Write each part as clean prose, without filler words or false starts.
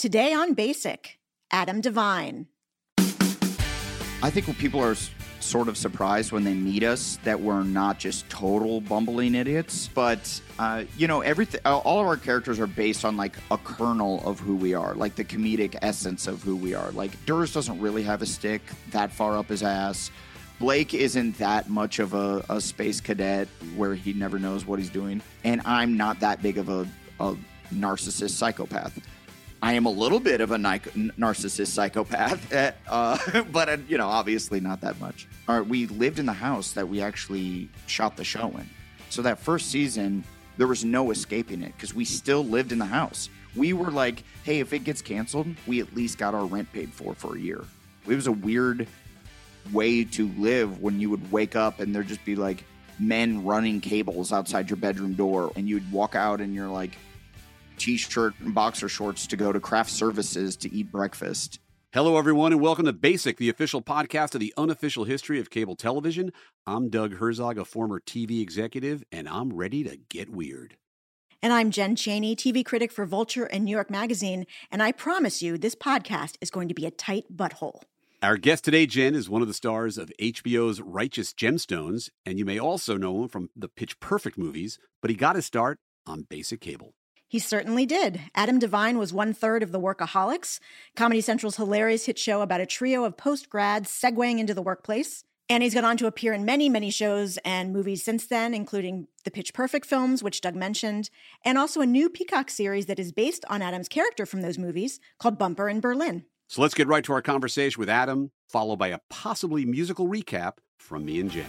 Today on Basic, Adam Devine. I think when people are sort of surprised when they meet us that we're not just total bumbling idiots, but everything. All of our characters are based on like a kernel of who we are, like the comedic essence of who we are. Like Durs doesn't really have a stick that far up his ass. Blake isn't that much of a space cadet where he never knows what he's doing, and I'm not that big of a narcissist psychopath. I am a little bit of a narcissist psychopath, but obviously not that much. We lived in the house that we actually shot the show in. So that first season, there was no escaping it because we still lived in the house. We were like, hey, if it gets canceled, we at least got our rent paid for a year. It was a weird way to live when you would wake up and there'd just be like men running cables outside your bedroom door, and you'd walk out in your like t-shirt and boxer shorts to go to craft services to eat breakfast. Hello, everyone, and welcome to Basic, the official podcast of the unofficial history of cable television. I'm Doug Herzog, a former TV executive, and I'm ready to get weird. And I'm Jen Chaney, TV critic for Vulture and New York Magazine, and I promise you this podcast is going to be a tight butthole. Our guest today, Jen, is one of the stars of HBO's Righteous Gemstones, and you may also know him from the Pitch Perfect movies, but he got his start on basic cable. He certainly did. Adam Devine was one-third of the Workaholics, Comedy Central's hilarious hit show about a trio of post-grads segueing into the workplace. And he's gone on to appear in many, many shows and movies since then, including the Pitch Perfect films, which Doug mentioned, and also a new Peacock series that is based on Adam's character from those movies called Bumper in Berlin. So let's get right to our conversation with Adam, followed by a possibly musical recap from me and Jen.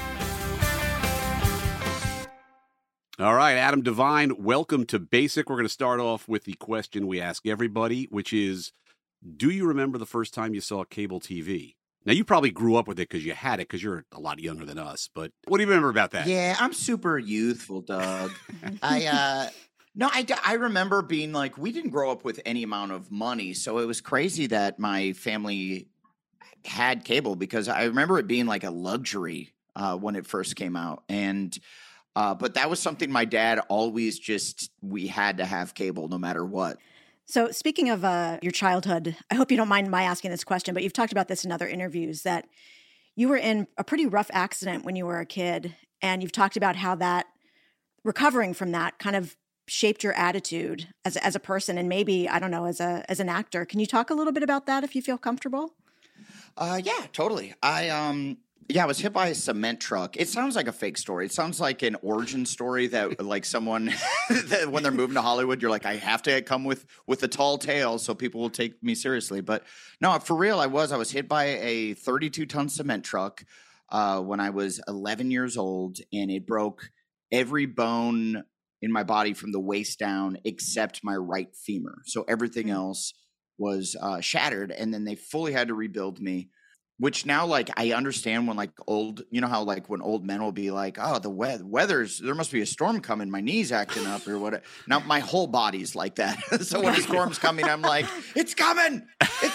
All right, Adam Devine, welcome to Basic. We're going to start off with the question we ask everybody, which is, do you remember the first time you saw cable TV? Now, you probably grew up with it because you had it because you're a lot younger than us, but what do you remember about that? Yeah, I'm super youthful, Doug. I remember being like, we didn't grow up with any amount of money, so it was crazy that my family had cable because I remember it being like a luxury when it first came out. And but that was something my dad always we had to have cable no matter what. So speaking of your childhood, I hope you don't mind my asking this question, but you've talked about this in other interviews that you were in a pretty rough accident when you were a kid. And you've talked about how that recovering from that kind of shaped your attitude as a person and maybe, I don't know, as an actor. Can you talk a little bit about that if you feel comfortable? Yeah, totally. I was hit by a cement truck. It sounds like a fake story. It sounds like an origin story that like someone that when they're moving to Hollywood, you're like, I have to come with a tall tale so people will take me seriously. But no, for real, I was hit by a 32-ton cement truck when I was 11 years old, and it broke every bone in my body from the waist down except my right femur. So everything else was shattered, and then they fully had to rebuild me. Which now, like, I understand when, like, how, like, when old men will be like, oh, the weather's, there must be a storm coming, my knee's acting up or what. Now, my whole body's like that. So when a storm's coming, I'm like, it's coming.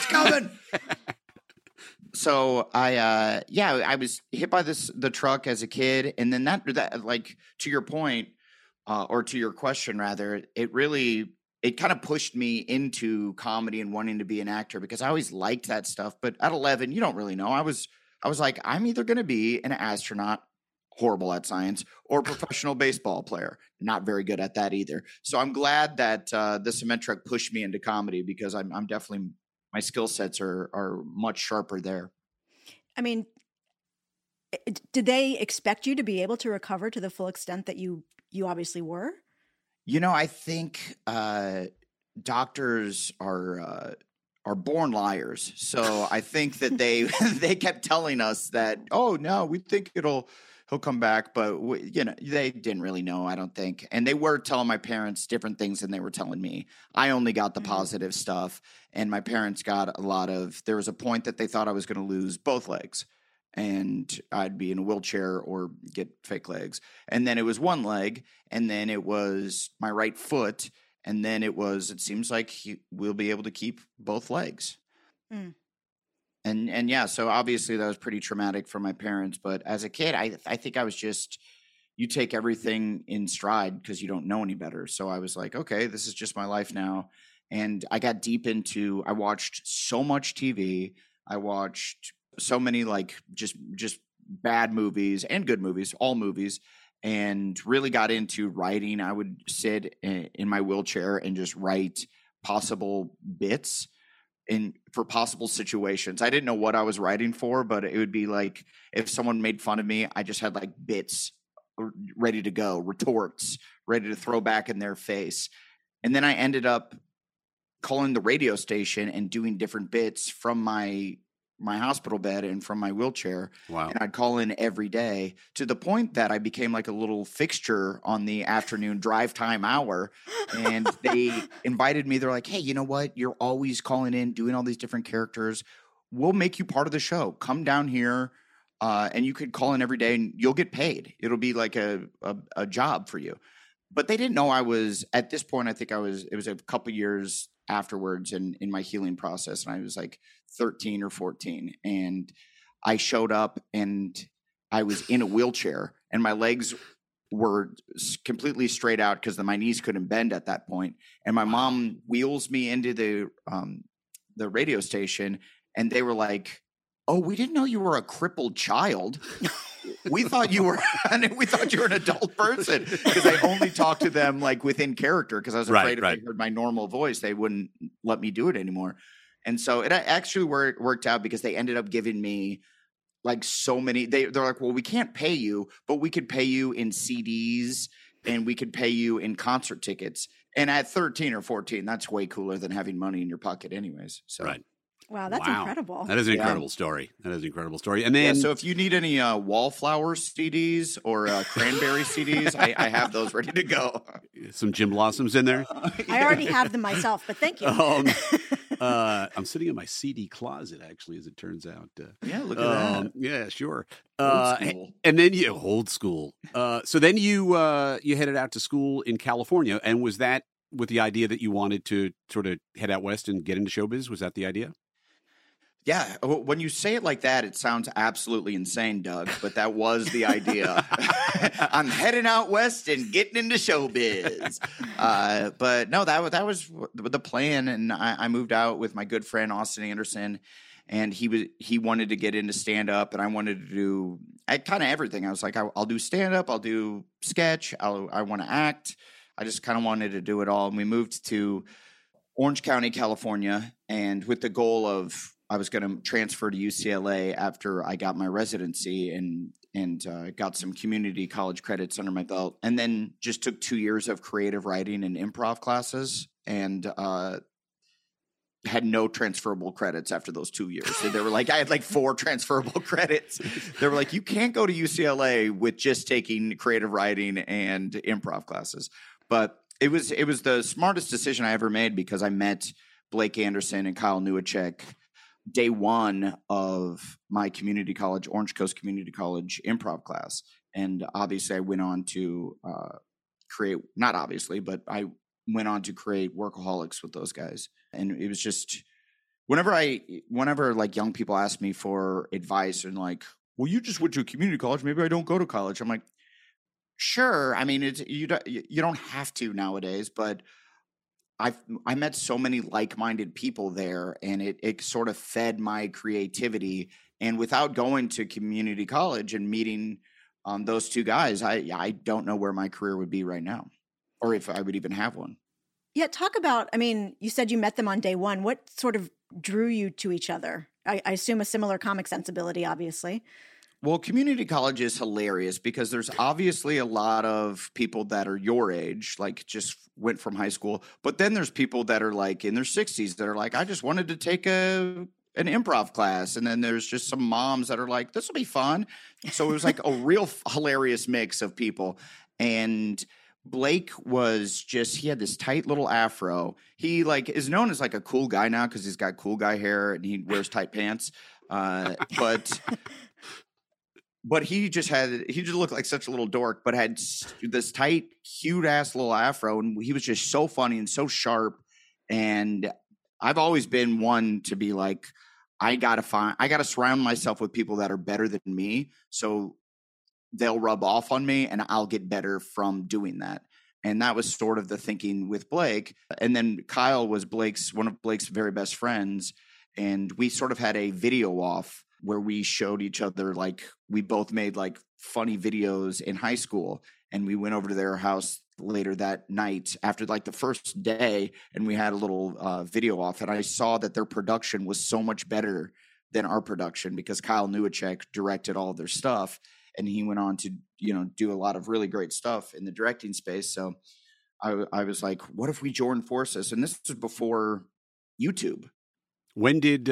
So I was hit by the truck as a kid. And then that like, to your point, or to your question, rather, it kind of pushed me into comedy and wanting to be an actor because I always liked that stuff. But at 11, you don't really know. I was like, I'm either going to be an astronaut, horrible at science, or a professional baseball player, not very good at that either. So I'm glad that the cement truck pushed me into comedy because I'm definitely, my skill sets are much sharper there. I mean, did they expect you to be able to recover to the full extent that you obviously were? I think doctors are born liars. So I think that they kept telling us that, oh no, we think he'll come back, but they didn't really know, I don't think. And they were telling my parents different things than they were telling me. I only got the positive stuff, and my parents got there was a point that they thought I was going to lose both legs. And I'd be in a wheelchair or get fake legs. And then it was one leg, and then it was my right foot, and then it seems like we'll be able to keep both legs. Mm. And yeah, so obviously that was pretty traumatic for my parents. But as a kid, I think I was just, you take everything in stride because you don't know any better. So I was like, okay, this is just my life now. And I got deep into, I watched so much TV. I watched so many like just bad movies and good movies, all movies, and really got into writing. I would sit in my wheelchair and just write possible bits for possible situations. I didn't know what I was writing for, but it would be like if someone made fun of me, I just had like bits ready to go, retorts ready to throw back in their face. And then I ended up calling the radio station and doing different bits from my hospital bed and from my wheelchair. Wow. And I'd call in every day to the point that I became like a little fixture on the afternoon drive time hour. And they invited me. They're like, hey, you know what? You're always calling in, doing all these different characters. We'll make you part of the show. Come down here and you could call in every day and you'll get paid. It'll be like a job for you. But they didn't know I was, at this point, I think it was a couple years afterwards in my healing process. And I was like 13 or 14. And I showed up and I was in a wheelchair and my legs were completely straight out because my knees couldn't bend at that point. And my mom wheels me into the radio station and they were like, oh, we didn't know you were a crippled child. We thought you were an adult person because I only talked to them like within character because I was afraid if they heard my normal voice, they wouldn't let me do it anymore. And so it actually worked out because they ended up giving me like so many. They're like, well, we can't pay you, but we could pay you in CDs and we could pay you in concert tickets. And at 13 or 14, that's way cooler than having money in your pocket anyways. So. Right. Wow, that's incredible. That is an incredible story. That is an incredible story. And then, so if you need any Wallflower CDs or Cranberry CDs, I have those ready to go. Some Jim Blossoms in there. I already have them myself, but thank you. I'm sitting in my CD closet, actually, as it turns out. Yeah, look at that. Yeah, sure. Old school. And then old school. So then you headed out to school in California, and was that with the idea that you wanted to sort of head out west and get into showbiz? Was that the idea? Yeah, when you say it like that, it sounds absolutely insane, Doug, but that was the idea. I'm heading out west and getting into showbiz. But no, that was the plan, and I moved out with my good friend, Austin Anderson, and he wanted to get into stand-up, and I wanted to do kind of everything. I was like, I'll do stand-up, I'll do sketch, I want to act. I just kind of wanted to do it all, and we moved to Orange County, California, and with the goal of I was going to transfer to UCLA after I got my residency and got some community college credits under my belt, and then just took 2 years of creative writing and improv classes, and had no transferable credits after those 2 years. So they were like, I had like 4 transferable credits. They were like, you can't go to UCLA with just taking creative writing and improv classes. But it was the smartest decision I ever made because I met Blake Anderson and Kyle Newacek day one of my community college, Orange Coast Community College improv class. And obviously I went on to not obviously, but I went on to create Workaholics with those guys. And it was just, whenever like young people ask me for advice and like, well, you just went to a community college, maybe I don't go to college. I'm like, sure. I mean, you don't have to nowadays, but I met so many like-minded people there, and it sort of fed my creativity. And without going to community college and meeting those two guys, I don't know where my career would be right now, or if I would even have one. Yeah, talk about, I mean, you said you met them on day one. What sort of drew you to each other? I assume a similar comic sensibility, obviously. Well, community college is hilarious because there's obviously a lot of people that are your age, like just went from high school. But then there's people that are like in their 60s that are like, I just wanted to take an improv class. And then there's just some moms that are like, this will be fun. So it was like a real hilarious mix of people. And Blake he had this tight little afro. He like is known as like a cool guy now because he's got cool guy hair and he wears tight pants. But he just looked like such a little dork, but had this tight, cute ass little afro. And he was just so funny and so sharp. And I've always been one to be like, I got to surround myself with people that are better than me. So they'll rub off on me and I'll get better from doing that. And that was sort of the thinking with Blake. And then Kyle was one of Blake's very best friends. And we sort of had a video off where we showed each other, like, we both made like funny videos in high school. And we went over to their house later that night after like the first day, and we had a little video off. And I saw that their production was so much better than our production because Kyle Newacek directed all of their stuff. And he went on to, do a lot of really great stuff in the directing space. So I was like, what if we joined forces? And this was before YouTube. When did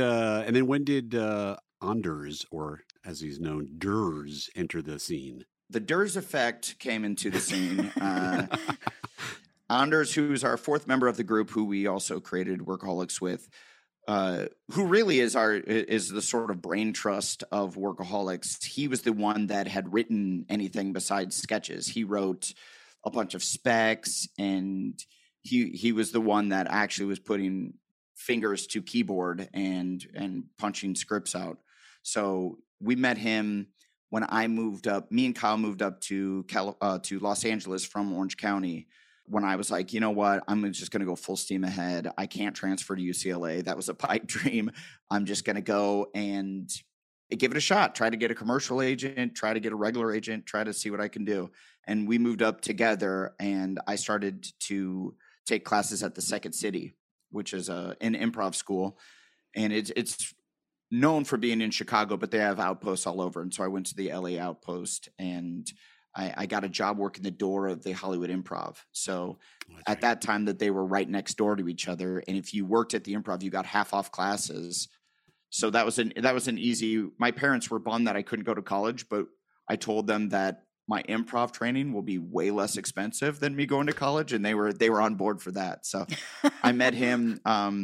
Anders, or as he's known, Durs, enter the scene? The Durs effect came into the scene. Anders, who's our fourth member of the group, who we also created Workaholics with, who really is the sort of brain trust of Workaholics. He was the one that had written anything besides sketches. He wrote a bunch of specs, and he was the one that actually was putting fingers to keyboard and punching scripts out. So we met him when I moved up. Me and Kyle moved up to Los Angeles from Orange County. When I was like, you know what, I'm just going to go full steam ahead. I can't transfer to UCLA. That was a pipe dream. I'm just going to go and give it a shot. Try to get a commercial agent, try to get a regular agent, try to see what I can do. And we moved up together, and I started to take classes at the Second City, which is an improv school. And it's known for being in Chicago, but they have outposts all over. And so I went to the LA outpost, and I got a job working the door of the Hollywood Improv. So at that time that they were right next door to each other. And if you worked at the Improv, you got half off classes. So that was an easy, my parents were bummed that I couldn't go to college, but I told them that my improv training will be way less expensive than me going to college. And they were on board for that. So I met him.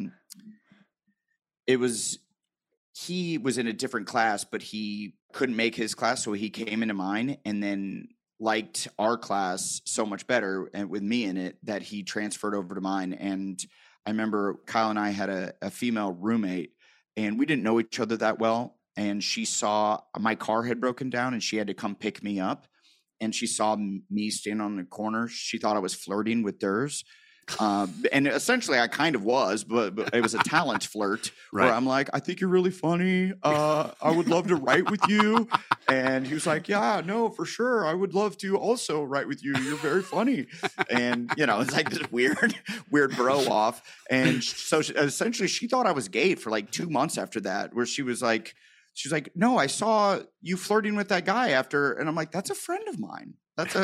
He was in a different class, but he couldn't make his class. So he came into mine and then liked our class so much better, and with me in it, that he transferred over to mine. And I remember Kyle and I had a female roommate, and we didn't know each other that well. And she saw my car had broken down, and she had to come pick me up. And she saw me standing on the corner. She thought I was flirting with Durs. And essentially I kind of was, but it was a talent flirt where I'm like, I think you're really funny. I would love to write with you. And he was like, yeah, no, for sure. I would love to also write with you. You're very funny. And, it's like this weird bro off. And so essentially she thought I was gay for like 2 months after that, where she's like, no, I saw you flirting with that guy after. And I'm like, that's a friend of mine.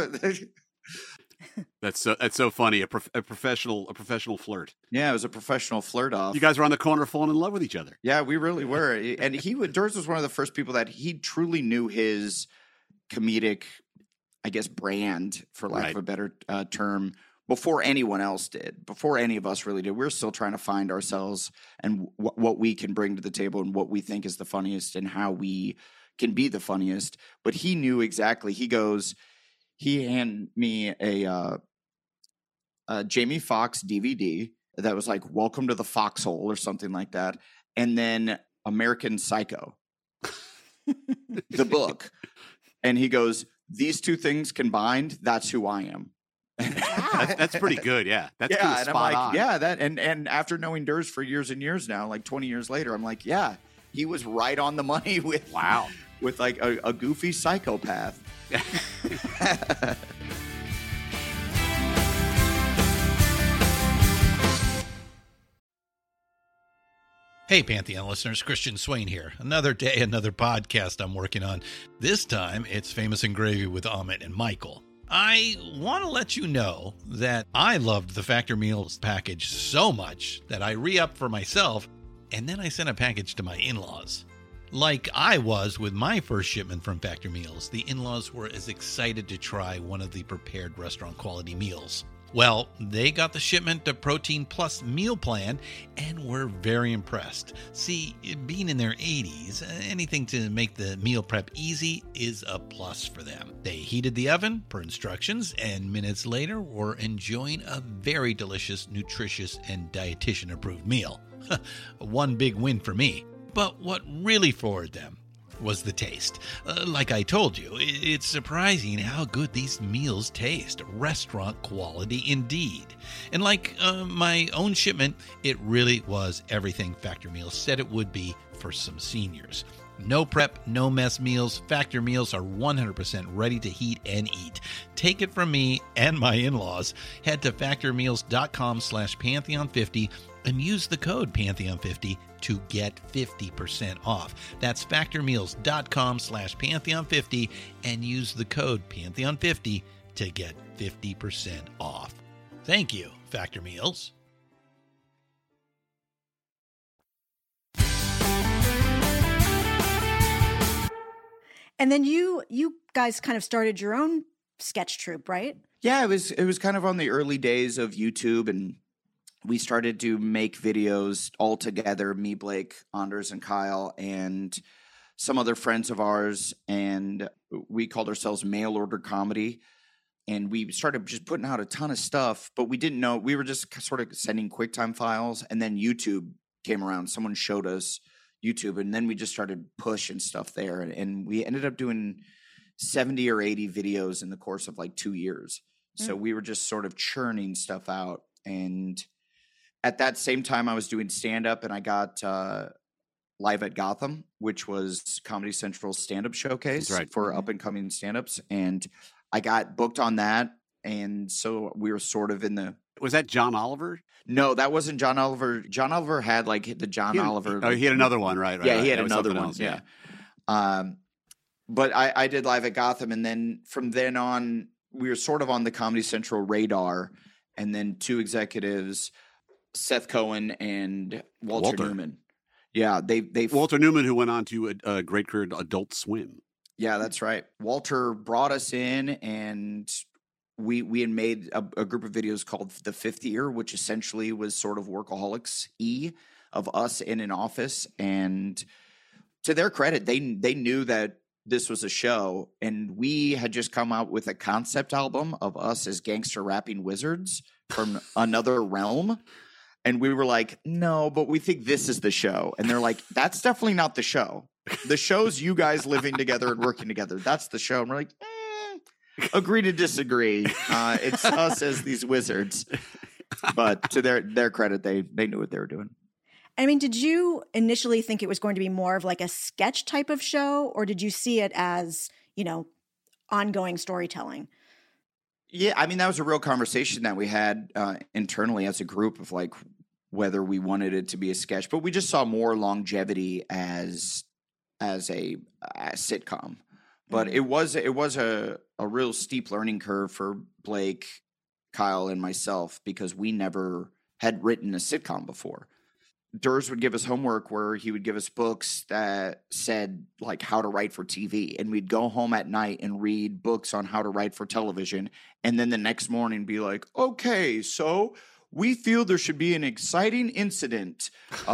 That's so funny. A professional flirt. Yeah, it was a professional flirt off. You guys were on the corner falling in love with each other. Yeah, we really were. And Durs was one of the first people that he truly knew his comedic, I guess, brand, for lack of a better term, before anyone else did, before any of us really did. We're still trying to find ourselves and what we can bring to the table and what we think is the funniest and how we can be the funniest. But he knew exactly. He handed me a Jamie Foxx DVD that was like Welcome to the Foxhole or something like that. And then American Psycho, the book. And he goes, these two things combined, that's who I am. That's pretty good. Yeah. That's and spot I'm like, on. Yeah, and after knowing Durs for years and years now, like 20 years later, I'm like, yeah, he was right on the money with like a goofy psychopath. Hey, Pantheon listeners, Christian Swain here. Another day, another podcast I'm working on. This time, it's Famous and Gravy with Amit and Michael. I want to let you know that I loved the Factor Meals package so much that I re-upped for myself, and then I sent a package to my in-laws. Like I was with my first shipment from Factor Meals, the in-laws were as excited to try one of the prepared restaurant quality meals. Well, they got the shipment to Protein Plus meal plan and were very impressed. See, being in their 80s, anything to make the meal prep easy is a plus for them. They heated the oven per instructions, and minutes later were enjoying a very delicious, nutritious, and dietitian-approved meal. One big win for me. But what really floored them was the taste. Like I told you, it's surprising how good these meals taste. Restaurant quality indeed. And like my own shipment, it really was everything Factor Meals said it would be for some seniors. No prep, no mess meals. Factor Meals are 100% ready to heat and eat. Take it from me and my in-laws. Head to factormeals.com/Pantheon50 and use the code Pantheon50 to get 50% off. That's factormeals.com/Pantheon50 and use the code Pantheon50 to get 50% off. Thank you, Factor Meals. And then you guys kind of started your own sketch troupe, right? Yeah, it was kind of on the early days of YouTube, and we started to make videos all together, me, Blake, Anders, and Kyle, and some other friends of ours, and we called ourselves Mail Order Comedy. And we started just putting out a ton of stuff, but we didn't know. We were just sort of sending QuickTime files, and then YouTube came around. Someone showed us YouTube, and then we just started pushing stuff there. And we ended up doing 70 or 80 videos in the course of like 2 years. So we were just sort of churning stuff out. And at that same time, I was doing stand-up, and I got Live at Gotham, which was Comedy Central's stand-up showcase for up-and-coming stand-ups. And I got booked on that. And so we were sort of in the... Was that John Oliver? No, that wasn't John Oliver. John Oliver had like the John Oliver. Oh, he had another one, right? Yeah, he had that another one. Else, yeah. But I did Live at Gotham, and then from then on, we were sort of on the Comedy Central radar. And then two executives, Seth Cohen and Walter Newman. Yeah, they Walter Newman, who went on to a great career at Adult Swim. Yeah, that's right. Walter brought us in, and we had made a group of videos called The Fifth Year, which essentially was sort of Workaholics of us in an office. And to their credit, they knew that this was a show, and we had just come out with a concept album of us as gangster rapping wizards from another realm. And we were like, no, but we think this is the show. And they're like, that's definitely not the show. The show's you guys living together and working together. That's the show. And we're like, agree to disagree. It's us as these wizards. But to their credit, they knew what they were doing. I mean, did you initially think it was going to be more of like a sketch type of show, or did you see it as, ongoing storytelling? Yeah, I mean, that was a real conversation that we had internally as a group of like whether we wanted it to be a sketch, but we just saw more longevity as a sitcom. But it was a real steep learning curve for Blake, Kyle, and myself because we never had written a sitcom before. Durs would give us homework where he would give us books that said like how to write for TV, and we'd go home at night and read books on how to write for television, and then the next morning be like, okay, so we feel there should be an exciting incident,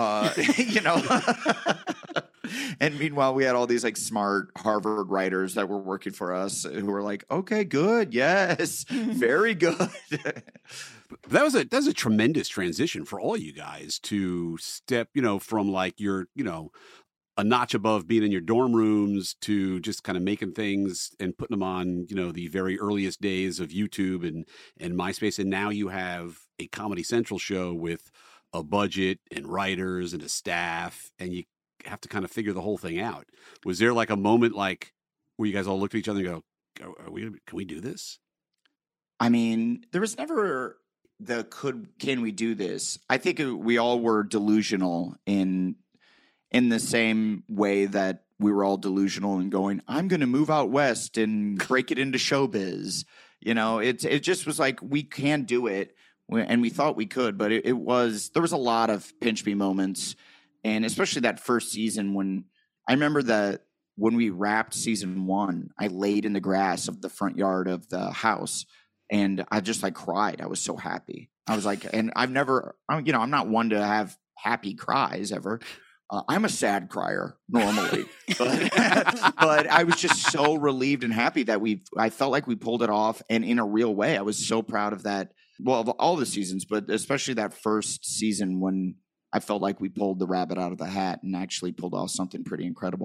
And meanwhile, we had all these like smart Harvard writers that were working for us who were like, okay, good. Yes, very good. That was a tremendous transition for all you guys to step, from like you're, a notch above being in your dorm rooms to just kind of making things and putting them on, the very earliest days of YouTube and MySpace. And now you have a Comedy Central show with a budget and writers and a staff, and you have to kind of figure the whole thing out. Was there like a moment like where you guys all looked at each other and go, can we do this? I mean, there was never can we do this? I think we all were delusional in the same way that we were all delusional and going, I'm going to move out west and break it into showbiz. It just was like, we can do it. And we thought we could, but there was a lot of pinch me moments. And especially that first season when we wrapped season 1, I laid in the grass of the front yard of the house and I just like cried. I was so happy. I was like, and I'm not one to have happy cries ever. I'm a sad crier normally, but I was just so relieved and happy that I felt like we pulled it off. And in a real way, I was so proud of that. Well, of all the seasons, but especially that first season when I felt like we pulled the rabbit out of the hat and actually pulled off something pretty incredible.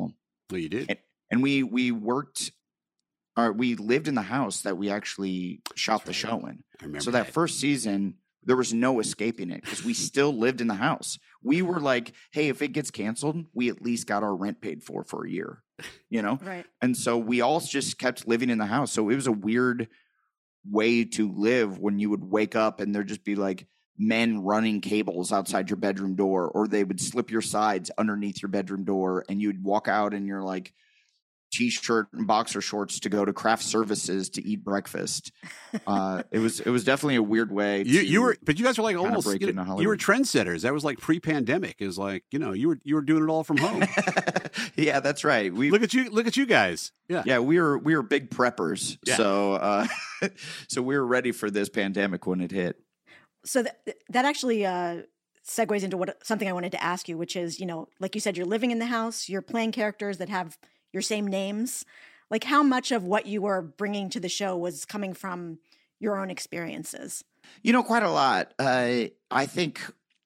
Oh, you did? And we worked, or we lived in the house that we actually shot the show in. I remember So that first season, there was no escaping it because we still lived in the house. We were like, hey, if it gets canceled, we at least got our rent paid for a year, you know? Right. And so we all just kept living in the house. So it was a weird way to live when you would wake up and there'd just be like men running cables outside your bedroom door, or they would slip your sides underneath your bedroom door and you'd walk out in your like t-shirt and boxer shorts to go to craft services to eat breakfast. It was definitely a weird way. But you guys were like almost break into Hollywood. you were trendsetters. That was like pre-pandemic. It was like, you know, you were doing it all from home. Yeah, that's right. Look at you guys. Yeah. Yeah, we were big preppers. Yeah. So so we were ready for this pandemic when it hit. So that actually segues into something I wanted to ask you, which is, you know, like you said, you're living in the house, you're playing characters that have your same names. Like, how much of what you were bringing to the show was coming from your own experiences? You know, quite a lot. I think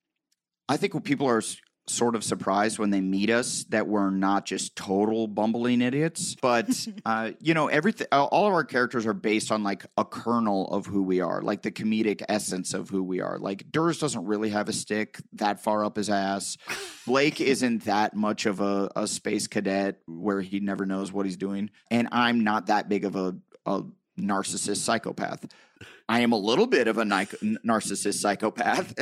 when people are sort of surprised when they meet us that we're not just total bumbling idiots, but you know, everything. All of our characters are based on like a kernel of who we are, like the comedic essence of who we are. Like Durs doesn't really have a stick that far up his ass. Blake isn't that much of a space cadet where he never knows what he's doing, and I'm not that big of a narcissist psychopath. I am a little bit of a narcissist psychopath,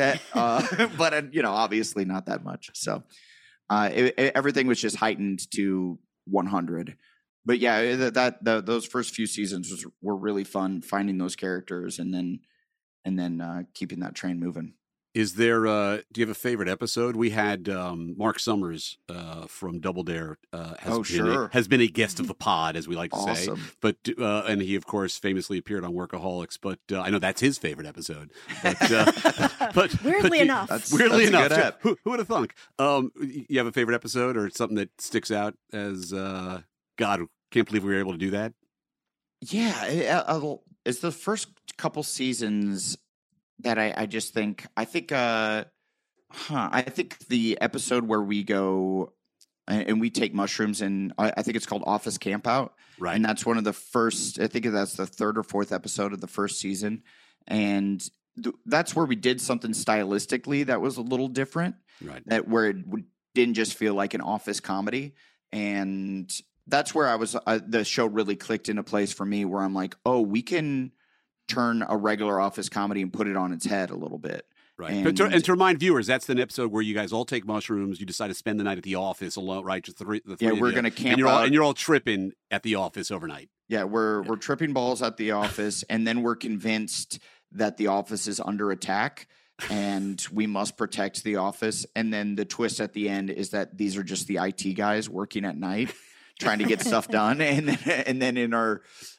but you know, obviously not that much. So everything was just heightened to 100. But yeah, those first few seasons were really fun, finding those characters and then keeping that train moving. Is there? Do you have a favorite episode? We had Mark Summers from Double Dare has been a guest of the pod, as we like to say. But and he, of course, famously appeared on Workaholics. But I know that's his favorite episode. But weirdly enough, who would have thunk? You have a favorite episode or something that sticks out as God? Can't believe we were able to do that. Yeah, it's the first couple seasons that I think the episode where we go and we take mushrooms, and I think it's called Office Campout. Right. And that's one of the first, I think that's the third or fourth episode of the first season. And that's where we did something stylistically that was a little different. Right. Where it didn't just feel like an office comedy. And that's where the show really clicked into place for me, where I'm like, oh, we can turn a regular office comedy and put it on its head a little bit. Right. And to remind viewers, that's an episode where you guys all take mushrooms. You decide to spend the night at the office alone, right? Just the three yeah, we're going to camp out. And you're all tripping at the office overnight. Yeah, we're tripping balls at the office, and then we're convinced that the office is under attack and we must protect the office. And then the twist at the end is that these are just the IT guys working at night trying to get stuff done. And then in our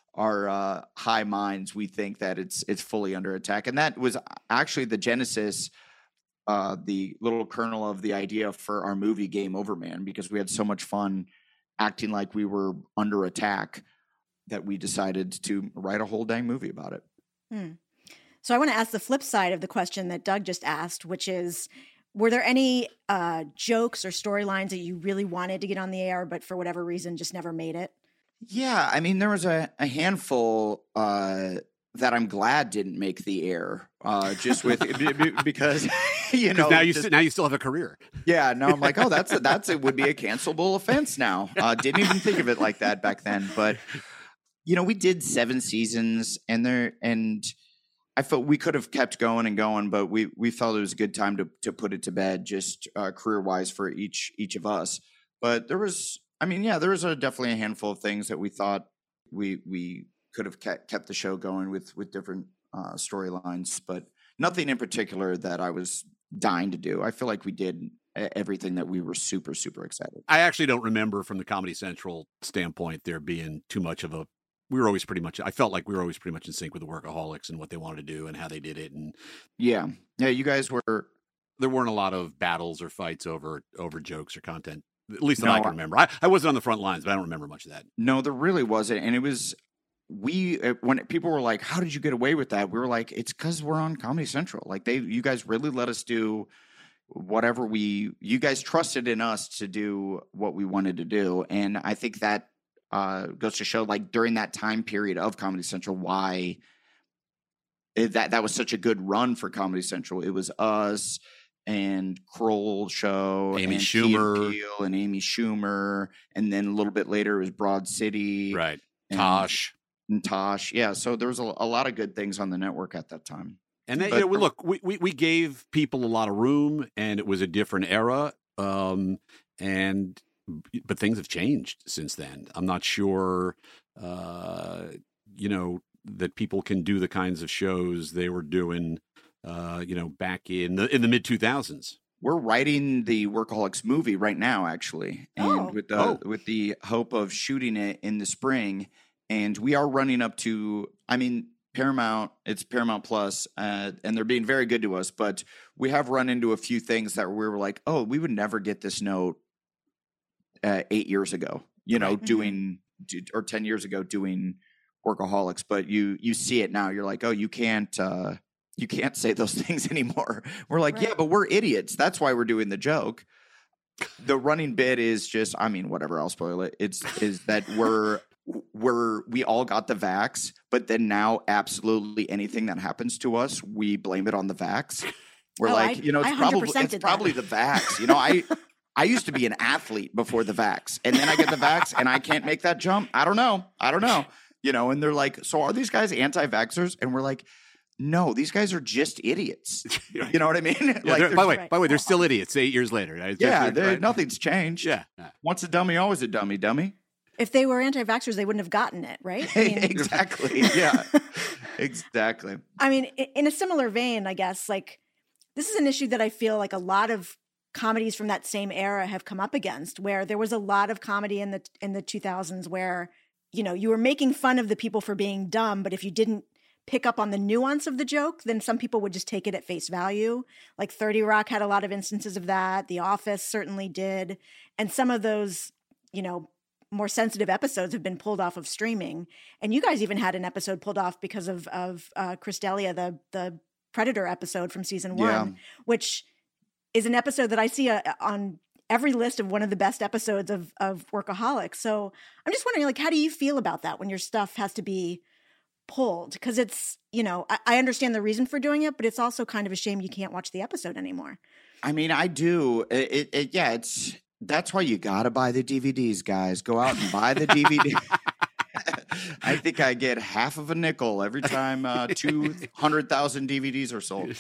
high minds, we think that it's fully under attack. And that was actually the genesis, the little kernel of the idea for our movie Game Over Man, because we had so much fun acting like we were under attack that we decided to write a whole dang movie about it. So I want to ask the flip side of the question that Doug just asked, which is, were there any jokes or storylines that you really wanted to get on the air, but for whatever reason just never made it? Yeah, I mean, there was a handful that I'm glad didn't make the air, just with because you know now you still have a career. Yeah, now I'm like, oh, it would be a cancelable offense now. Didn't even think of it like that back then, but you know, we did 7 seasons, and I felt we could have kept going and going, but we felt it was a good time to put it to bed, just career wise for each of us. But there was definitely a handful of things that we thought we could have kept the show going with different storylines, but nothing in particular that I was dying to do. I feel like we did everything that we were super, super excited. I actually don't remember from the Comedy Central standpoint there being too much of I felt like we were always pretty much in sync with the Workaholics and what they wanted to do and how they did it. And yeah, you guys were. There weren't a lot of battles or fights over jokes or content. At least that I can remember. I wasn't on the front lines, but I don't remember much of that. No, there really wasn't. And it was, when people were like, how did you get away with that? We were like, it's because we're on Comedy Central. Like you guys really let us do whatever you guys trusted in us to do what we wanted to do. And I think that goes to show, like, during that time period of Comedy Central, why that was such a good run for Comedy Central. It was us and Kroll Show, Amy and Schumer, Key and Peele and Amy Schumer, and then a little bit later it was Broad City, right? and Tosh. Yeah, so there was a lot of good things on the network at that time. And then, look, we gave people a lot of room, and it was a different era. But things have changed since then. I'm not sure, that people can do the kinds of shows they were doing, back in the mid 2000s. We're writing the Workaholics movie right now, actually, and with the hope of shooting it in the spring. And we are running up to, Paramount, it's Paramount Plus, and they're being very good to us, but we have run into a few things that we were like, oh, we would never get this note 8 years ago, doing, or 10 years ago doing Workaholics. But you see it now. You're like, oh, you can't say those things anymore. We're like, yeah, but we're idiots. That's why we're doing the joke. The running bit is just, whatever, I'll spoil it. Is that we all got the vax, but then now absolutely anything that happens to us, we blame it on the vax. We're it's probably the vax. I used to be an athlete before the vax, and then I get the vax and I can't make that jump. I don't know. And they're like, so are these guys anti-vaxxers? And we're like, no, these guys are just idiots. You know what I mean? Yeah, by the way, they're still idiots 8 years later. Nothing's changed. Yeah. Once a dummy, always a dummy. If they were anti-vaxxers, they wouldn't have gotten it, right? Exactly. Yeah, exactly. In a similar vein, I guess, like, this is an issue that I feel like a lot of comedies from that same era have come up against, where there was a lot of comedy in the 2000s where, you were making fun of the people for being dumb, but if you didn't pick up on the nuance of the joke, then some people would just take it at face value. Like 30 Rock had a lot of instances of that. The Office certainly did. And some of those, more sensitive episodes have been pulled off of streaming. And you guys even had an episode pulled off because of Chris D'Elia, the Predator episode from season 1, which is an episode that I see on every list of one of the best episodes of Workaholics. So I'm just wondering, like, how do you feel about that when your stuff has to be pulled? Because it's, I understand the reason for doing it, but it's also kind of a shame you can't watch the episode anymore. I do. That's why you got to buy the DVDs, guys. Go out and buy the DVD. I think I get half of a nickel every time 200,000 DVDs are sold.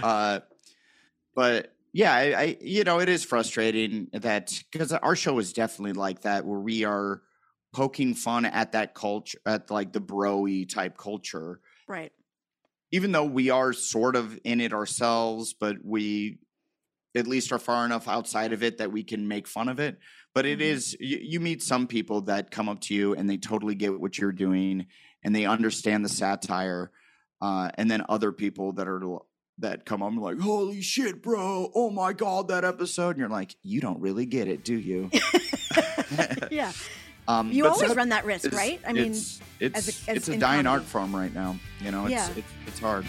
But yeah, it is frustrating that, because our show is definitely like that, where we are poking fun at that culture, at like the bro-y type culture. Right. Even though we are sort of in it ourselves, but we at least are far enough outside of it that we can make fun of it. But it is, you meet some people that come up to you and they totally get what you're doing and they understand the satire. And then other people that come up and like, holy shit, bro. Oh my God, that episode. And you're like, you don't really get it, do you? Yeah. You always run that risk, right? It's a dying art form right now. It's hard.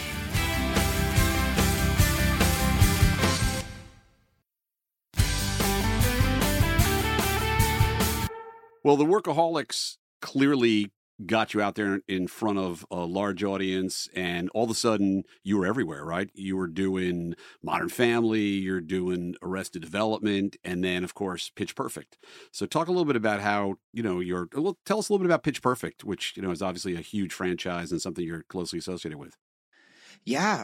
Well, the Workaholics clearly got you out there in front of a large audience, and all of a sudden you were everywhere, right? You were doing Modern Family, you're doing Arrested Development, and then, of course, Pitch Perfect. So talk a little bit about how, tell us a little bit about Pitch Perfect, which, is obviously a huge franchise and something you're closely associated with. Yeah,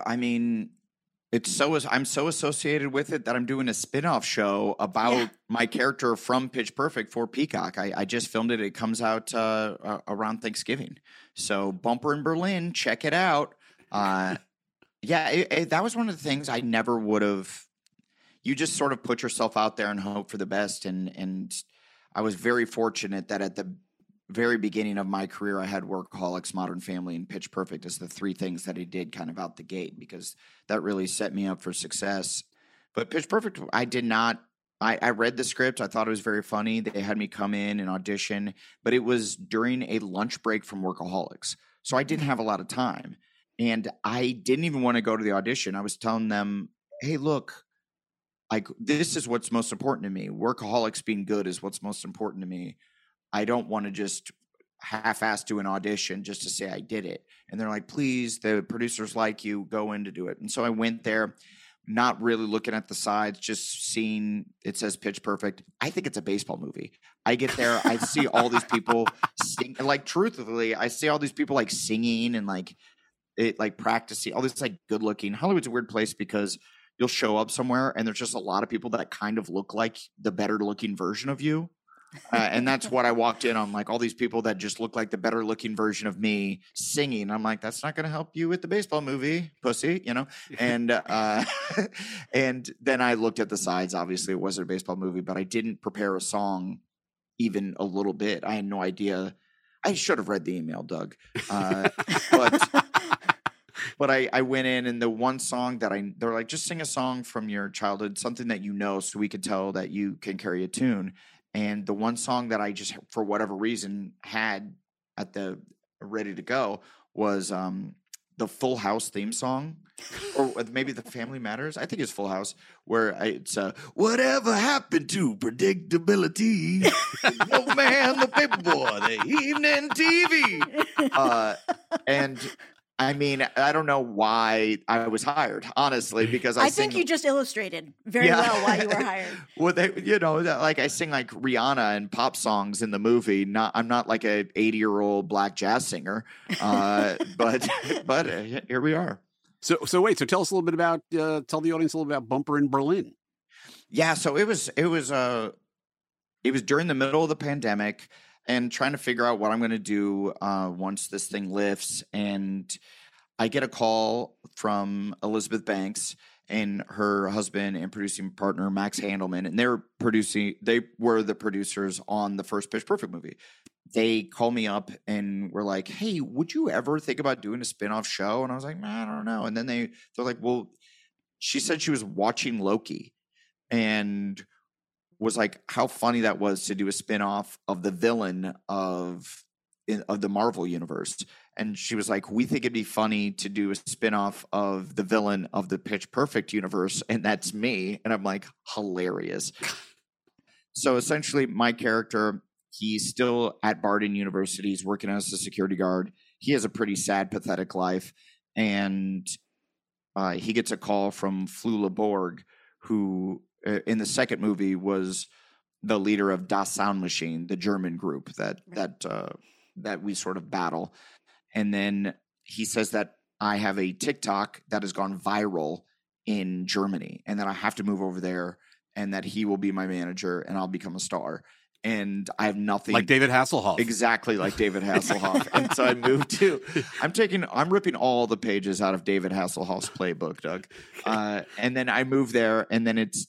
I'm so associated with it that I'm doing a spin-off show about my character from Pitch Perfect for Peacock. I just filmed it. It comes out around Thanksgiving. So Bumper in Berlin, check it out. That was one of the things I never would have. You just sort of put yourself out there and hope for the best. And I was very fortunate that at the very beginning of my career, I had Workaholics, Modern Family, and Pitch Perfect as the three things that I did kind of out the gate, because that really set me up for success. But Pitch Perfect, I did not. I read the script. I thought it was very funny. They had me come in and audition, but it was during a lunch break from Workaholics. So I didn't have a lot of time. And I didn't even want to go to the audition. I was telling them, hey, look, like, this is what's most important to me. Workaholics being good is what's most important to me. I don't want to just half-ass do an audition just to say I did it. And they're like, please, the producers like you, go in to do it. And so I went there, not really looking at the sides, just seeing it says Pitch Perfect. I think it's a baseball movie. I get there, I see all these people sing, like, truthfully, I see all these people like singing and like practicing, all this like good looking. Hollywood's a weird place because you'll show up somewhere and there's just a lot of people that kind of look like the better looking version of you. And that's what I walked in on, like all these people that just look like the better looking version of me singing. I'm like, that's not going to help you with the baseball movie, pussy, you know? And, and then I looked at the sides. Obviously it wasn't a baseball movie, but I didn't prepare a song even a little bit. I had no idea. I should have read the email, Doug. But I went in, and the one song that they're like, just sing a song from your childhood, something that you know, so we could tell that you can carry a tune. And the one song that I just, for whatever reason, had at the ready to go was the Full House theme song, or maybe the Family Matters. I think it's Full House, where it's whatever happened to predictability? Oh man, the paper boy, the evening TV, and. I mean, I don't know why I was hired, honestly, because I think you just illustrated very well why you were hired. Well, like I sing like Rihanna and pop songs in the movie. I'm not like a 80-year-old black jazz singer, but here we are. So wait, so tell us a little bit about tell the audience a little bit about Bumper in Berlin. Yeah, so it was during the middle of the pandemic. And trying to figure out what I'm going to do once this thing lifts. And I get a call from Elizabeth Banks and her husband and producing partner, Max Handelman. And they were the producers on the first Pitch Perfect movie. They call me up and were like, hey, would you ever think about doing a spinoff show? And I was like, I don't know. And then they're like, well, she said she was watching Loki and was like how funny that was to do a spinoff of the villain of the Marvel universe. And she was like, we think it'd be funny to do a spinoff of the villain of the Pitch Perfect universe. And that's me. And I'm like, hilarious. So essentially my character, he's still at Barden University. He's working as a security guard. He has a pretty sad, pathetic life. And he gets a call from Flula Borg, who in the second movie was the leader of Das Sound Machine, the German group that we sort of battle. And then he says that I have a TikTok that has gone viral in Germany and that I have to move over there and that he will be my manager and I'll become a star. And I have nothing like David Hasselhoff. Exactly like David Hasselhoff. And so I moved to I'm ripping all the pages out of David Hasselhoff's playbook, Doug. And then I moved there and then it's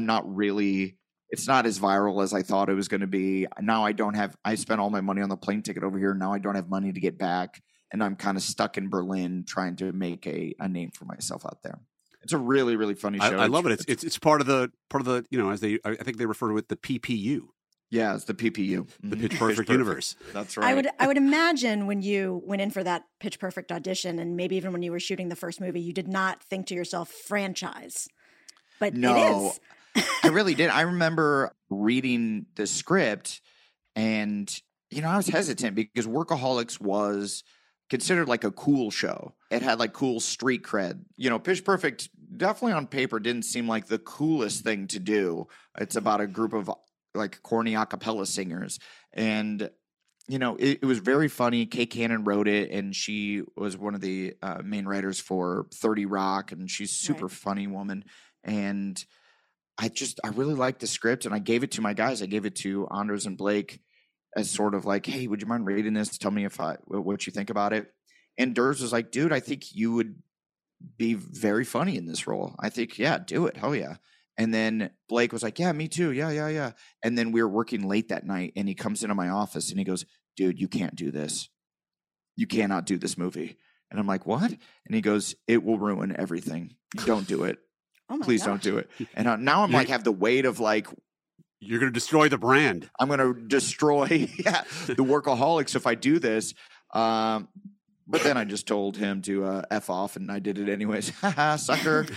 not as viral as I thought it was going to be. Now I spent all my money on the plane ticket over here. Now I don't have money to get back. And I'm kind of stuck in Berlin trying to make a name for myself out there. It's a really, really funny show. I love it. It's part of the, as I think they refer to it, the PPU. Yeah, it's the PPU. The Pitch Perfect universe. That's right. I would imagine when you went in for that Pitch Perfect audition and maybe even when you were shooting the first movie, you did not think to yourself franchise. But no, it is. I really did. I remember reading the script and, I was hesitant because Workaholics was considered like a cool show. It had like cool street cred. Pitch Perfect definitely on paper didn't seem like the coolest thing to do. It's about a group of like corny a cappella singers. And, it was very funny. Kay Cannon wrote it and she was one of the main writers for 30 Rock and she's a super funny woman. And I really liked the script and I gave it to my guys. I gave it to Anders and Blake as sort of like, hey, would you mind reading this? Tell me what you think about it. And Durs was like, dude, I think you would be very funny in this role. I think, yeah, do it. Hell yeah. And then Blake was like, yeah, me too. Yeah. And then we were working late that night and he comes into my office and he goes, dude, you can't do this. You cannot do this movie. And I'm like, what? And he goes, it will ruin everything. Don't do it. Oh Please don't do it. And now I'm like, have the weight of like, you're going to destroy the brand. I'm going to destroy the Workaholics if I do this. But then I just told him to F off, and I did it anyways. Haha, sucker.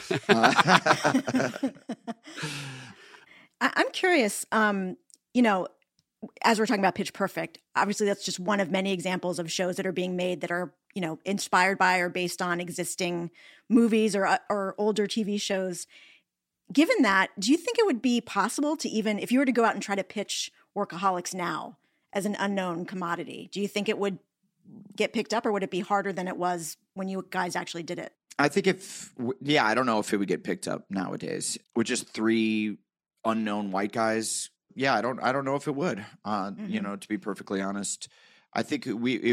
I'm curious, you know, as we're talking about Pitch Perfect, obviously that's just one of many examples of shows that are being made that are, you know, inspired by or based on existing movies or older TV shows. Given that, do you think it would be possible to even, if you were to go out and try to pitch Workaholics now as an unknown commodity, do you think it would get picked up, or would it be harder than it was when you guys actually did it? I think I don't know if it would get picked up nowadays with just 3 unknown white guys. Yeah, I don't know if it would. You know, to be perfectly honest, I think we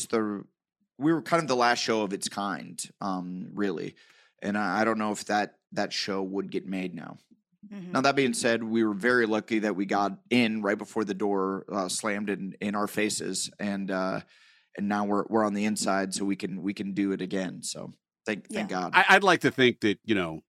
were kind of the last show of its kind, really, and I don't know if that show would get made now. Now, that being said, we were very lucky that we got in right before the door slammed in our faces, and now we're on the inside, so we can do it again. So thank God. I'd like to think that, you know,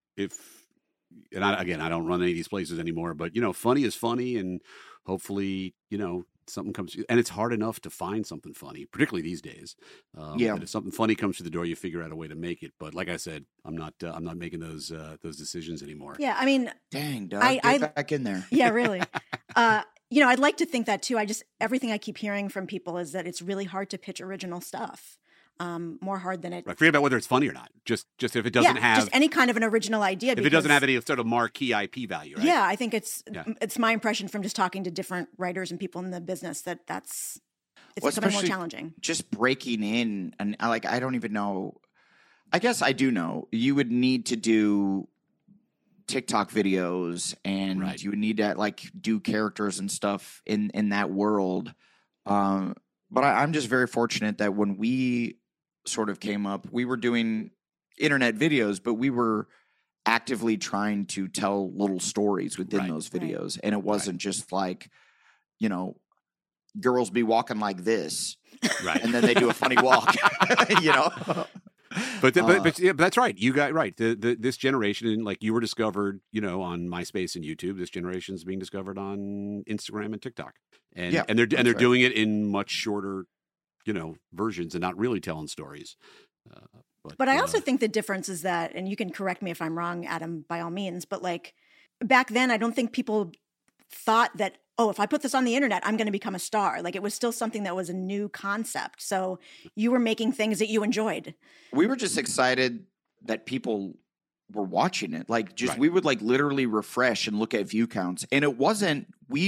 I don't run any of these places anymore, but, you know, funny is funny, and hopefully, you know, something comes, and it's hard enough to find something funny, particularly these days. But if something funny comes through the door, you figure out a way to make it. But like I said, I'm not making those decisions anymore. Yeah, I mean, dang, Doug, get back in there. Yeah, really. You know, I'd like to think that too. Everything I keep hearing from people is that it's really hard to pitch original stuff. More hard than it. Right. Forget about whether it's funny or not. Just if it doesn't have just any kind of an original idea. If it doesn't have any sort of marquee IP value, right? Yeah, I think it's my impression from just talking to different writers and people in the business that it's becoming more challenging. Just breaking in, and I don't even know. I guess I do know. You would need to do TikTok videos, and you would need to do characters and stuff in that world. But I'm just very fortunate that when we sort of came up, we were doing internet videos, but we were actively trying to tell little stories within those videos. And it wasn't just like, you know, girls be walking like this, and then they do a funny walk, you know. But that's right. You got right. This generation, like you were discovered, you know, on MySpace and YouTube. This generation is being discovered on Instagram and TikTok, and they're doing it in much shorter, you know, versions and not really telling stories. But I also think the difference is that, and you can correct me if I'm wrong, Adam, by all means, but like back then, I don't think people thought that, oh, if I put this on the internet, I'm going to become a star. Like it was still something that was a new concept. So you were making things that you enjoyed. We were just excited that people were watching it. We would literally refresh and look at view counts. And it was not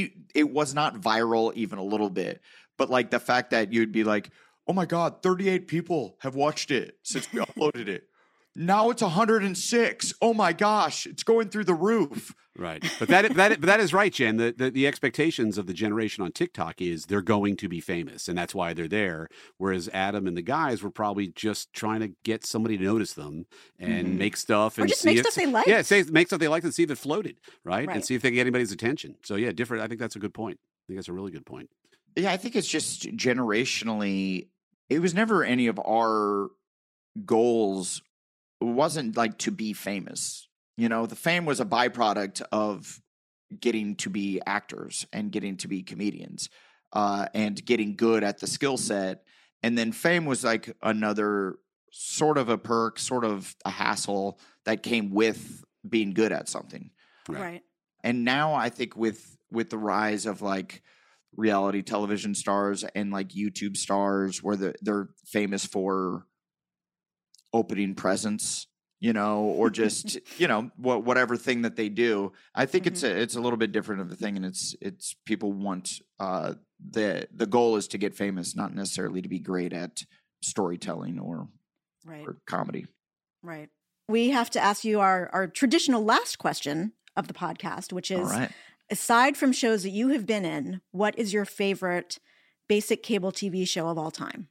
viral even a little bit. But like the fact that you'd be like, oh my God, 38 people have watched it since we uploaded it. Now it's 106. Oh my gosh, it's going through the roof. Right. But that is right, Jen. The expectations of the generation on TikTok is they're going to be famous, and that's why they're there. Whereas Adam and the guys were probably just trying to get somebody to notice them and make stuff, and or just make stuff they like. Yeah, make stuff they like and see if it floated, right? And see if they can get anybody's attention. So yeah, different. I think that's a good point. I think that's a really good point. Yeah, I think it's just generationally, it was never any of our goals. It wasn't like to be famous. You know, the fame was a byproduct of getting to be actors and getting to be comedians and getting good at the skill set. And then fame was like another sort of a perk, sort of a hassle that came with being good at something. Right. And now I think with the rise of like reality television stars and like YouTube stars where they're famous for opening presents, you know, or just, you know, whatever thing that they do. I think it's a little bit different of a thing, and it's people want the goal is to get famous, not necessarily to be great at storytelling or comedy. Right. We have to ask you our traditional last question of the podcast, which is, aside from shows that you have been in, what is your favorite basic cable TV show of all time?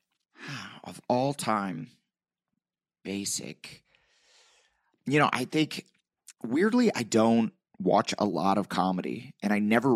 Of all time, basic. You know, I think weirdly I don't watch a lot of comedy, and I never.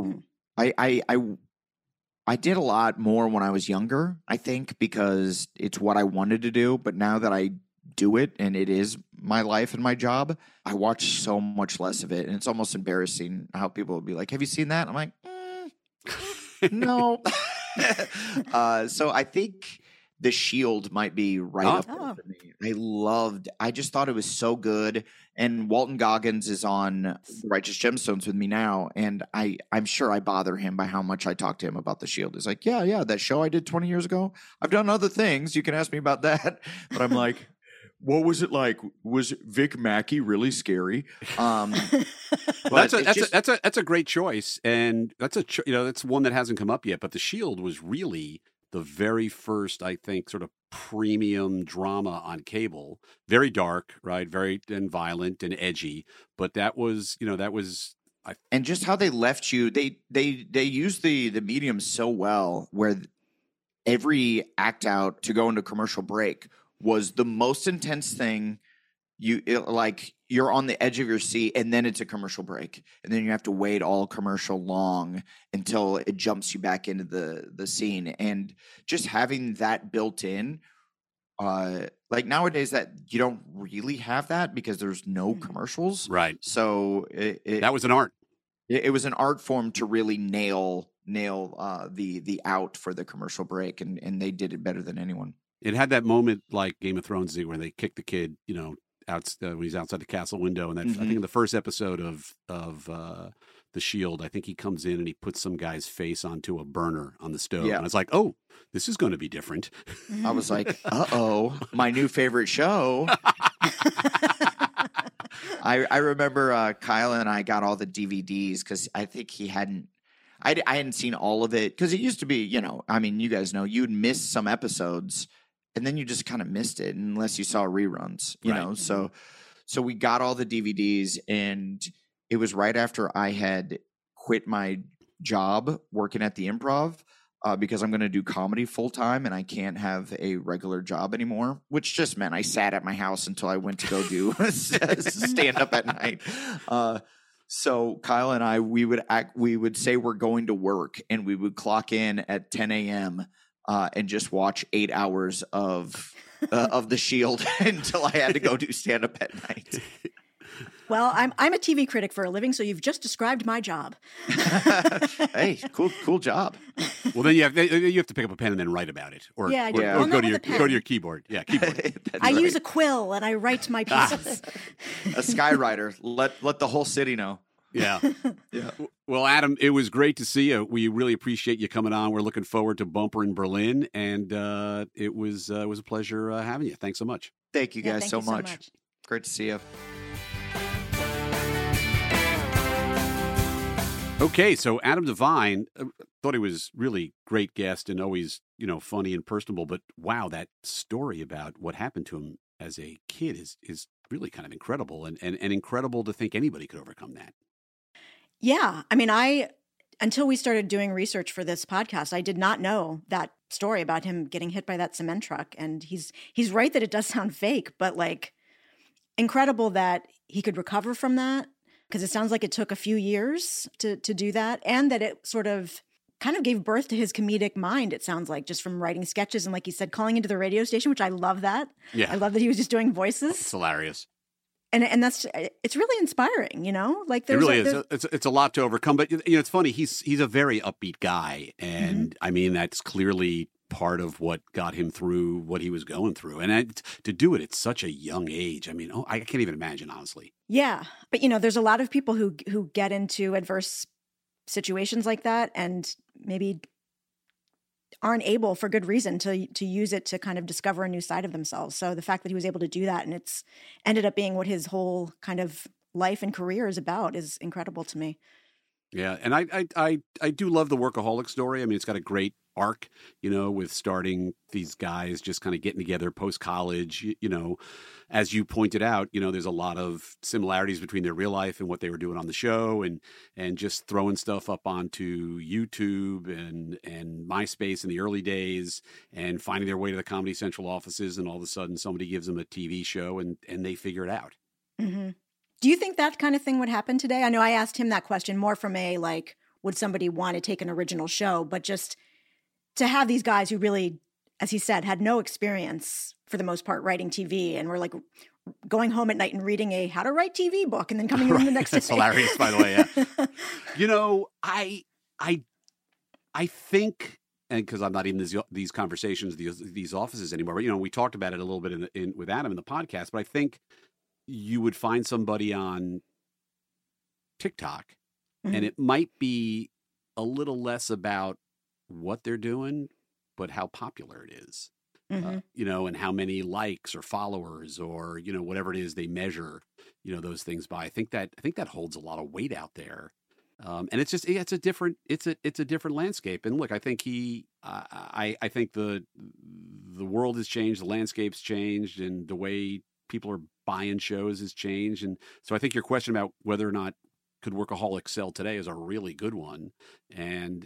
I did a lot more when I was younger, I think, because it's what I wanted to do. But now that I do it and it is my life and my job, I watch so much less of it. And it's almost embarrassing how people will be like, have you seen that? I'm like, no. So I think The Shield might be right up there for me. I just thought it was so good. And Walton Goggins is on Righteous Gemstones with me now. And I'm sure I bother him by how much I talk to him about The Shield. He's like, yeah, that show I did 20 years ago. I've done other things. You can ask me about that. But I'm like, what was it like? Was Vic Mackey really scary? That's a great choice. And that's one that hasn't come up yet. But The Shield was really the very first, I think, sort of premium drama on cable. Very dark, right? Very and violent and edgy. But that was. And just how they left you, they used the medium so well, where every act out to go into commercial break was the most intense thing. You're on the edge of your seat, and then it's a commercial break, and then you have to wait all commercial long until it jumps you back into the scene. And just having that built in, like nowadays, that you don't really have that because there's no commercials, right? So that was an art. It was an art form to really nail the out for the commercial break, and they did it better than anyone. It had that moment like Game of Thrones where they kick the kid, out when he's outside the castle window, and I think in the first episode of The Shield, I think he comes in and he puts some guy's face onto a burner on the stove, and it's like, oh, this is going to be different. I was like, my new favorite show. I remember Kyle and I got all the DVDs because I think he hadn't. I hadn't seen all of it because it used to be, you guys know, you'd miss some episodes. And then you just kind of missed it unless you saw reruns, you know? So we got all the DVDs, and it was right after I had quit my job working at the Improv because I'm going to do comedy full time and I can't have a regular job anymore, which just meant I sat at my house until I went to go do stand up at night. So Kyle and I, we would say we're going to work, and we would clock in at 10 a.m. And just watch 8 hours of The Shield until I had to go do stand up at night. Well, I'm a TV critic for a living, so you've just described my job. Hey, cool job. Well, then you have to pick up a pen and then write about it, or go to your keyboard. Yeah, keyboard. I use a quill and I write my pieces. A skywriter. Let the whole city know. Yeah. Well, Adam, it was great to see you. We really appreciate you coming on. We're looking forward to Bumper in Berlin, and it was a pleasure having you. Thanks so much. Thank you guys so much. Great to see you. Okay, so Adam Devine, thought he was really great guest and always, funny and personable. But wow, that story about what happened to him as a kid is really kind of incredible, and incredible to think anybody could overcome that. Yeah. I mean, until we started doing research for this podcast, I did not know that story about him getting hit by that cement truck. And he's right that it does sound fake, but like incredible that he could recover from that, because it sounds like it took a few years to do that, and that it sort of kind of gave birth to his comedic mind, it sounds like, just from writing sketches and, like you said, calling into the radio station, which I love that. Yeah. I love that he was just doing voices. It's hilarious. And it's really inspiring, like it really is. It's a lot to overcome, but it's funny. He's a very upbeat guy, and I mean that's clearly part of what got him through what he was going through, and to do it at such a young age. I mean, I can't even imagine, honestly. Yeah, but there's a lot of people who get into adverse situations like that, and maybe aren't able, for good reason, to use it to kind of discover a new side of themselves. So the fact that he was able to do that, and it's ended up being what his whole kind of life and career is about, is incredible to me. Yeah, and I do love the workaholic story. I mean, it's got a great arc, with starting these guys just kind of getting together post-college, as you pointed out, there's a lot of similarities between their real life and what they were doing on the show, and just throwing stuff up onto YouTube and MySpace in the early days, and finding their way to the Comedy Central offices, and all of a sudden somebody gives them a TV show and they figure it out. Mm-hmm. Do you think that kind of thing would happen today? I know I asked him that question more from would somebody want to take an original show, but just to have these guys who really, as he said, had no experience for the most part writing TV, and were like going home at night and reading a how to write TV book and then coming in the next day. That's hilarious, by the way. Yeah. I think and because I'm not in these conversations, these offices anymore, but, we talked about it a little bit with Adam in the podcast, but I think you would find somebody on TikTok, and it might be a little less about what they're doing, but how popular it is, and how many likes or followers or, whatever it is they measure, those things by. I think that holds a lot of weight out there. And it's just, it's a different landscape. And look, I think I think the world has changed, the landscape's changed, and the way people are buying shows has changed. And so I think your question about whether or not could Workaholics sell today is a really good one. And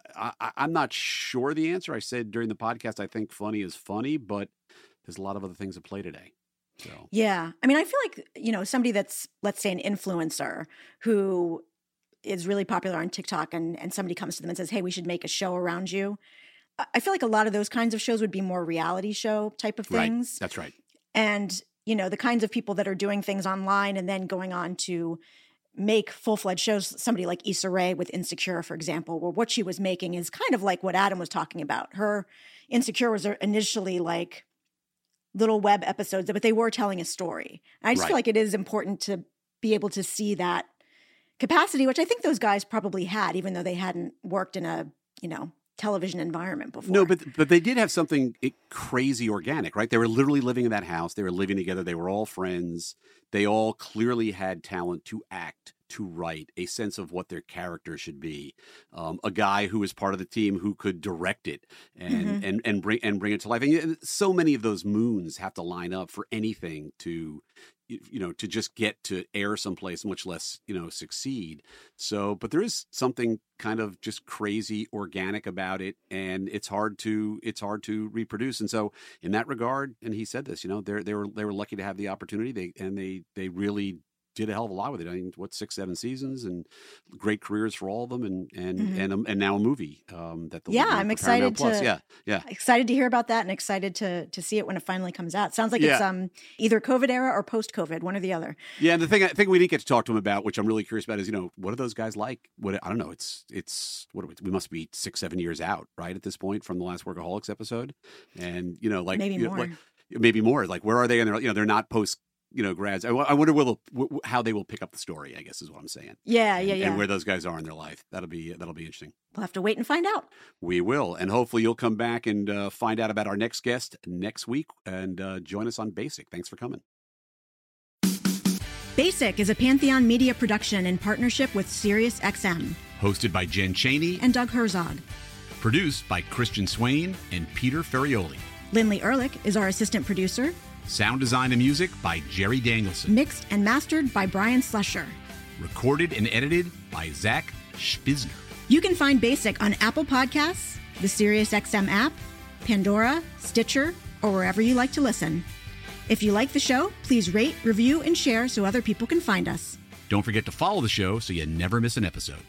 I'm not sure the answer. I said during the podcast, I think funny is funny, but there's a lot of other things at play today. So. Yeah. I mean, I feel like, somebody that's, let's say, an influencer who is really popular on TikTok and somebody comes to them and says, hey, we should make a show around you. I feel like a lot of those kinds of shows would be more reality show type of things. Right. That's right. And, the kinds of people that are doing things online and then going on to make full-fledged shows, somebody like Issa Rae with Insecure, for example, where what she was making is kind of like what Adam was talking about. Her Insecure was initially like little web episodes, but they were telling a story. And I just feel like it is important to be able to see that capacity, which I think those guys probably had, even though they hadn't worked in a, television environment before. No, but they did have something crazy organic, right? They were literally living in that house. They were living together. They were all friends. They all clearly had talent to act, to write, a sense of what their character should be. A guy who was part of the team who could direct it and bring it to life. And so many of those moons have to line up for anything to just get to air someplace, much less, succeed. So, but there is something kind of just crazy organic about it, and it's hard to reproduce. And so in that regard, and he said this, they were lucky to have the opportunity. They really did a hell of a lot with it. I mean, 6-7 seasons and great careers for all of them, and now a movie that I'm excited Plus. Excited to hear about that, and excited to see it when it finally comes out. Sounds like it's either COVID era or post COVID, one or the other. Yeah, and the thing I think we didn't get to talk to him about, which I'm really curious about, is what are those guys like? I don't know. It's what we must be 6-7 years out, right, at this point from the last Workaholics episode, and maybe more. Maybe more. Like, where are they? And they're not post. Grads. I wonder how they will pick up the story, I guess is what I'm saying. Yeah. And where those guys are in their life. That'll be interesting. We'll have to wait and find out. We will. And hopefully you'll come back and find out about our next guest next week and join us on Basic. Thanks for coming. Basic is a Pantheon Media production in partnership with SiriusXM. Hosted by Jen Chaney and Doug Herzog. Produced by Christian Swain and Peter Ferrioli. Lindley Ehrlich is our assistant producer. Sound design and music by Jerry Danielson. Mixed and mastered by Brian Slusher. Recorded and edited by Zach Spizner. You can find Basic on Apple Podcasts, the SiriusXM app, Pandora, Stitcher, or wherever you like to listen. If you like the show, please rate, review, and share so other people can find us. Don't forget to follow the show so you never miss an episode.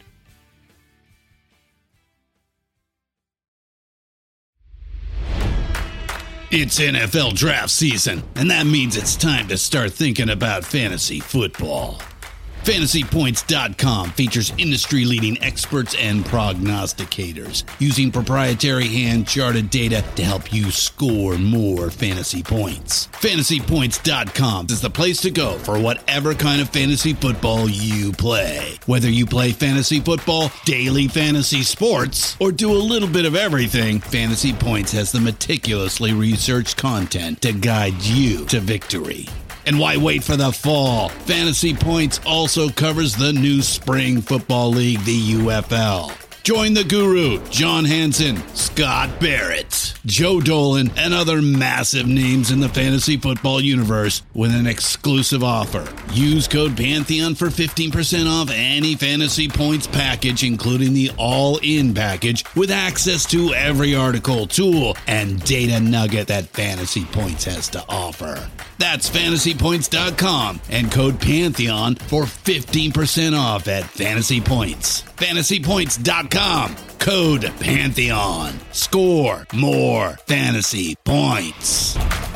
It's NFL draft season, and that means it's time to start thinking about fantasy football. FantasyPoints.com features industry-leading experts and prognosticators using proprietary hand-charted data to help you score more fantasy points. FantasyPoints.com is the place to go for whatever kind of fantasy football you play. Whether you play fantasy football, daily fantasy sports, or do a little bit of everything, Fantasy Points has the meticulously researched content to guide you to victory. And why wait for the fall? Fantasy Points also covers the new spring football league, the UFL. Join the guru, John Hansen, Scott Barrett, Joe Dolan, and other massive names in the fantasy football universe with an exclusive offer. Use code Pantheon for 15% off any Fantasy Points package, including the all-in package, with access to every article, tool, and data nugget that Fantasy Points has to offer. That's FantasyPoints.com and code Pantheon for 15% off at Fantasy Points. FantasyPoints.com, code Pantheon. Score more fantasy points.